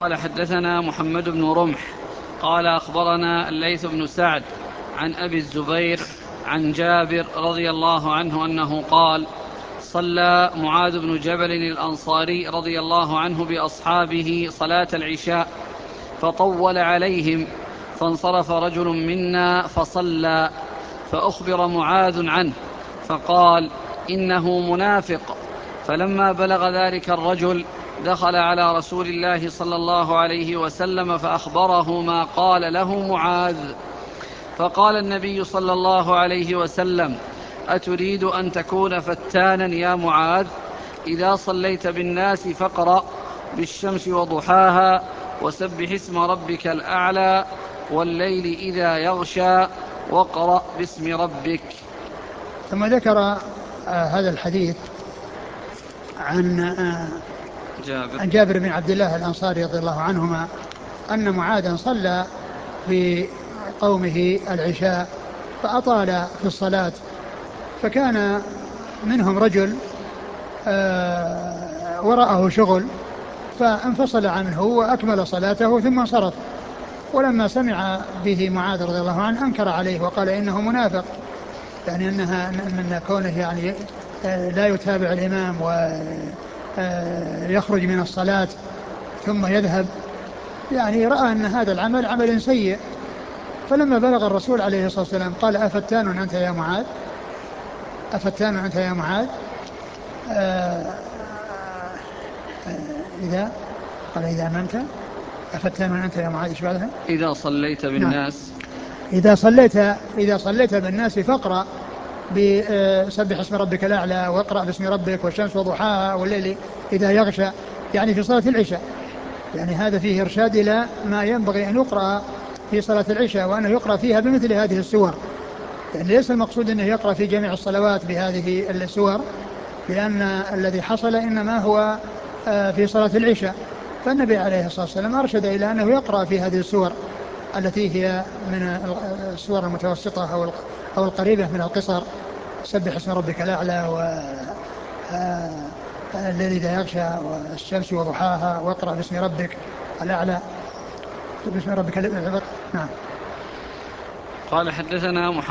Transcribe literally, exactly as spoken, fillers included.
قال حدثنا محمد بن رمح قال أخبرنا الليث بن سعد عن أبي الزبير عن جابر رضي الله عنه أنه قال: صلى معاذ بن جبل الأنصاري رضي الله عنه بأصحابه صلاة العشاء فطول عليهم، فانصرف رجل منا فصلى، فأخبر معاذ عنه فقال: إنه منافق. فلما بلغ ذلك الرجل دخل على رسول الله صلى الله عليه وسلم فأخبره ما قال له معاذ، فقال النبي صلى الله عليه وسلم: أتريد أن تكون فتانا يا معاذ؟ إذا صليت بالناس فاقرأ بالشمس وضحاها وسبح اسم ربك الأعلى والليل إذا يغشى واقرأ باسم ربك. ثم ذكر آه هذا الحديث عن آه جابر. عن جابر بن عبد الله الأنصاري رضي الله عنهما أن معاذا صلى في قومه العشاء فأطال في الصلاة، فكان منهم رجل آه وراءه شغل فانفصل عنه وأكمل صلاته ثم انصرف، ولما سمع به معاذ رضي الله عنه أنكر عليه وقال إنه منافق، يعني أنها من كونه يعني لا يتابع الإمام ويخرج من الصلاة ثم يذهب، يعني رأى أن هذا العمل عمل سيء. فلما بلغ الرسول عليه الصلاة والسلام قال: أفتان أنت يا معاذ؟ أفتان أنت يا معاذ؟ آه آه إذا قال إذا أممت أفتان أنت يا معاذ إيش بعدها؟ إذا صليت نعم. بالناس إذا صليت إذا صليت بالناس فاقرأ بسبح اسم ربك الأعلى واقرأ باسم ربك والشمس وضحاها والليل إذا يغشى، يعني في صلاة العشاء. يعني هذا فيه إرشاد إلى ما ينبغي أن يقرأ في صلاة العشاء، وأنه يقرأ فيها بمثل هذه السور، يعني ليس المقصود أنه يقرأ في جميع الصلوات بهذه السور، لأن الذي حصل إنما هو في صلاة العشاء، فالنبي عليه الصلاة والسلام أرشد إلى أنه يقرأ في هذه السور التي هي من السور المتوسطة أو القريبة من القصر: سبح اسم ربك الأعلى والليل إذا يغشى والشمس وضحاها واقرأ باسم ربك الأعلى باسم ربك الأعلى. نعم. قال حدثنا محمد